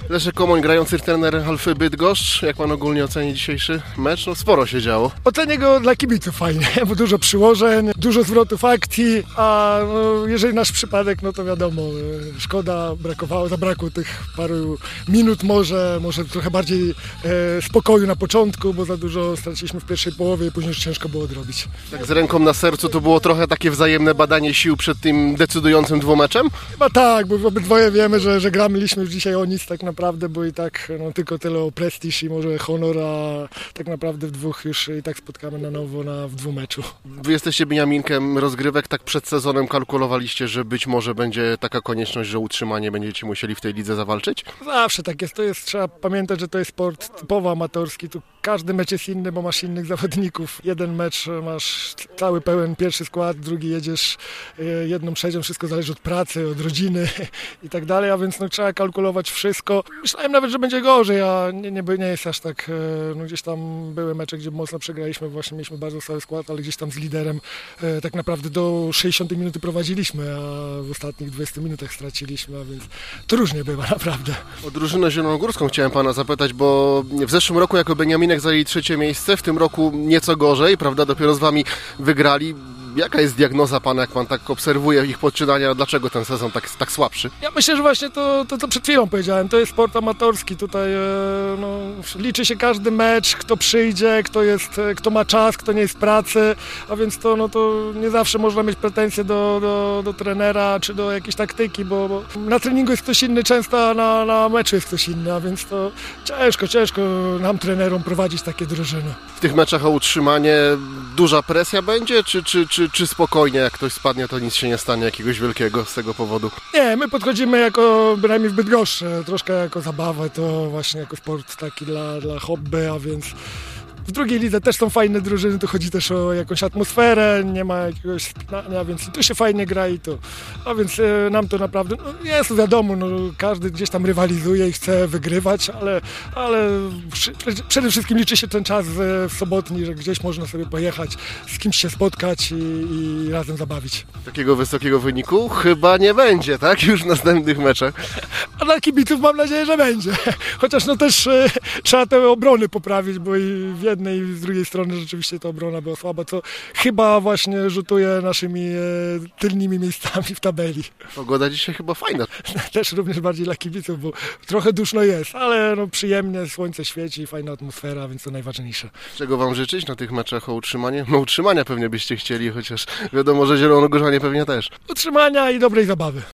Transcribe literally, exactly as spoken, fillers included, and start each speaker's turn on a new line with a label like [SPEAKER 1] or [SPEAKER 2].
[SPEAKER 1] Leszek Komoń, grający trener Alfy Bydgoszcz. Jak pan ogólnie oceni dzisiejszy mecz? No sporo się działo.
[SPEAKER 2] Ocenię go dla kibiców fajnie, bo dużo przyłożeń, dużo zwrotów akcji, a no, jeżeli nasz przypadek, no to wiadomo, szkoda, brakowało, zabrakło tych paru minut może, może trochę bardziej e, spokoju na początku, bo za dużo straciliśmy w pierwszej połowie i później już ciężko było odrobić.
[SPEAKER 1] Tak z ręką na sercu to było trochę takie wzajemne badanie sił przed tym decydującym dwumeczem?
[SPEAKER 2] Chyba tak, bo obydwoje wiemy, że, że graliśmy już dzisiaj o nic tak naprawdę, bo i tak no, tylko tyle o prestiż i może honor, a tak naprawdę w dwóch już i tak spotkamy na nowo na, w dwumeczu.
[SPEAKER 1] Wy jesteście Beniaminkiem rozgrywek, tak przed sezonem kalkulowaliście, że być może będzie taka konieczność, że utrzymanie będziecie musieli w tej lidze zawalczyć?
[SPEAKER 2] Zawsze tak jest, to jest, trzeba pamiętać, że to jest sport typowo amatorski, tu każdy mecz jest inny, bo masz innych zawodników. Jeden mecz masz cały pełen pierwszy skład, drugi jedziesz jedną trzecią, wszystko zależy od pracy, od rodziny i tak dalej, a więc no, trzeba kalkulować wszystko. Myślałem nawet, że będzie gorzej, a nie, nie, nie jest aż tak, no, gdzieś tam były mecze, gdzie mocno przegraliśmy, właśnie mieliśmy bardzo cały skład, ale gdzieś tam z liderem e, tak naprawdę do sześćdziesiątej minuty prowadziliśmy, a w ostatnich dwudziestu minutach straciliśmy, a więc to różnie bywa naprawdę.
[SPEAKER 1] O drużynę zielonogórską chciałem pana zapytać, bo w zeszłym roku jako Beniaminek zajęli trzecie miejsce, w tym roku nieco gorzej, prawda, dopiero z wami wygrali. Jaka jest diagnoza pana, jak pan tak obserwuje ich poczynania, dlaczego ten sezon tak, tak słabszy?
[SPEAKER 2] Ja myślę, że właśnie to, to, co przed chwilą powiedziałem, to jest sport amatorski, tutaj e, no, liczy się każdy mecz, kto przyjdzie, kto, jest, kto ma czas, kto nie jest w pracy, a więc to, no, to nie zawsze można mieć pretensje do, do, do trenera czy do jakiejś taktyki, bo, bo na treningu jest ktoś inny często, a na, na meczu jest ktoś inny, a więc to ciężko, ciężko nam trenerom prowadzić takie drużyny.
[SPEAKER 1] W tych meczach o utrzymanie duża presja będzie, czy, czy, czy Czy spokojnie, jak ktoś spadnie, to nic się nie stanie jakiegoś wielkiego z tego powodu?
[SPEAKER 2] Nie, my podchodzimy jako, bynajmniej w Bydgoszczy, troszkę jako zabawę, to właśnie jako sport taki dla, dla hobby, a więc w drugiej lidze też są fajne drużyny, tu chodzi też o jakąś atmosferę, nie ma jakiegoś spinania, więc tu się fajnie gra i tu. A więc e, nam to naprawdę, no, jest wiadomo, no, każdy gdzieś tam rywalizuje i chce wygrywać, ale, ale przy, przede wszystkim liczy się ten czas e, sobotni, że gdzieś można sobie pojechać, z kimś się spotkać i, i razem zabawić.
[SPEAKER 1] Takiego wysokiego wyniku chyba nie będzie, tak? Już w następnych meczach.
[SPEAKER 2] A dla kibiców mam nadzieję, że będzie. Chociaż no też e, trzeba te obrony poprawić, bo i w jednej i z drugiej strony rzeczywiście ta obrona była słaba, co chyba właśnie rzutuje naszymi e, tylnymi miejscami w tabeli.
[SPEAKER 1] Pogoda dzisiaj chyba fajna.
[SPEAKER 2] Też również bardziej dla kibiców, bo trochę duszno jest, ale no, przyjemnie, słońce świeci, fajna atmosfera, więc to najważniejsze.
[SPEAKER 1] Czego wam życzyć na tych meczach o utrzymanie? No utrzymania pewnie byście chcieli, chociaż wiadomo, że zielonogórzanie pewnie też.
[SPEAKER 2] Utrzymania i dobrej zabawy.